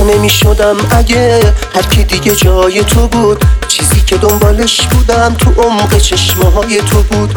نمی شدم اگه هر کی دیگه جای تو بود. چیزی که دنبالش بودم تو عمق چشمه های تو بود.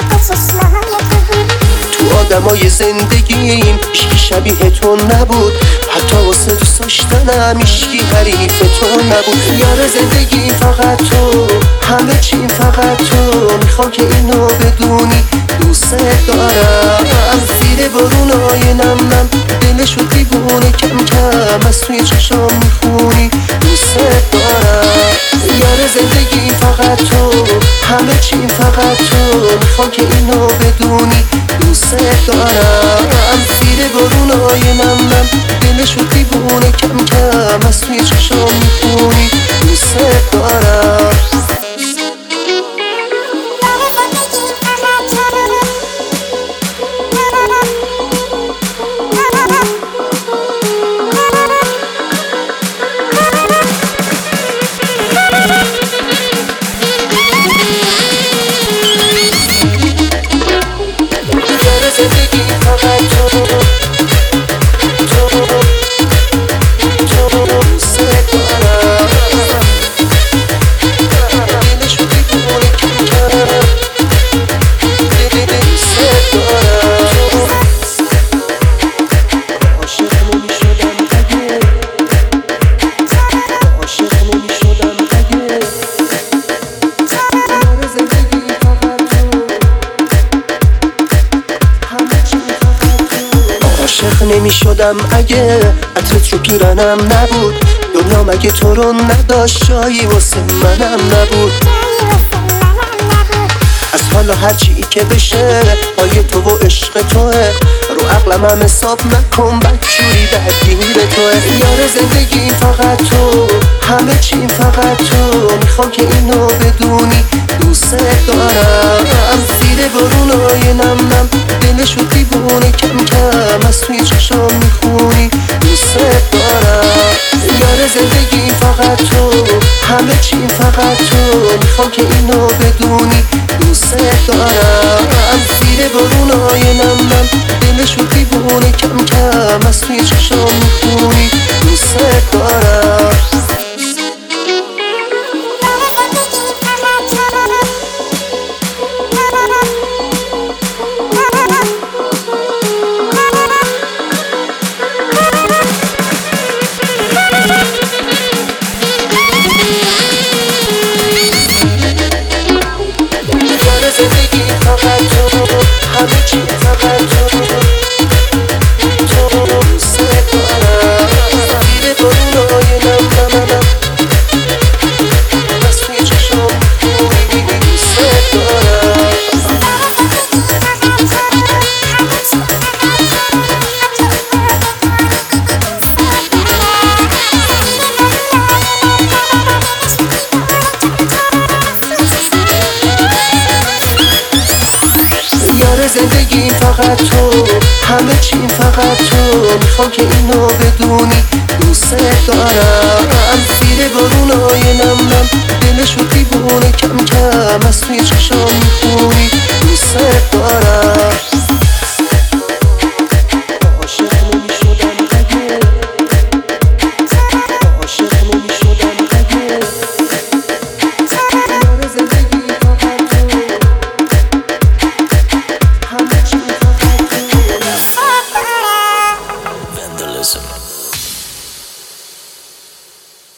تو آدمای زندگیم هیچکی شبیه تو نبود. حتی واسه دوست داشتنم هیچکی حریف تو نبود. یار زندگی فقط تو، همه چیم فقط تو. میخوام که اینو بدونی دوست دارم. زیر بارونای نم نم دلشو دیوونه کم کم از توی چشام میخونی دوست دارم. یار زندگی فقط تو، همه چیم فقط تو. میخوام که اینو بدونی دوست دارم. زیر بارونای نم نم دلشو دیوونه کم کم از توی چشام میخونی دوست دارم. نمی شدم اگه عطرت رو پیرنم نبود. دنیا مگه تو رو نداشت جایی واسه منم نبود. از حالا هرچی که بشه پای تو و عشق توه. رو عقلم هم حساب نکن بدجوری درگیر توه. یار زندگی فقط تو، همه چیم فقط تو. میخوام که اینو بدونی دوست دارم. زیر بارونای نم نم دلشو دیوونه کم کم از توی چشام میخونی دوست دارم. یار زندگی فقط تو، همه چیم فقط تو. میخوام که اینو بدونی دوست دارم. زیر بارونای نم نم دلشو دیوونه کم کم از توی چشام میخونی دوست دارم. همه چی فقط تو، تو دوست دارم. زیر بارونای نم نم نم از توی چشام میخونی دوست دارم. یار زندگی فقط تو، همه چیم فقط تو. میخوام که اینو بدونی دوست دارم. زیر بارونای نم نم دلشو دیوونه کم کم از توی چشام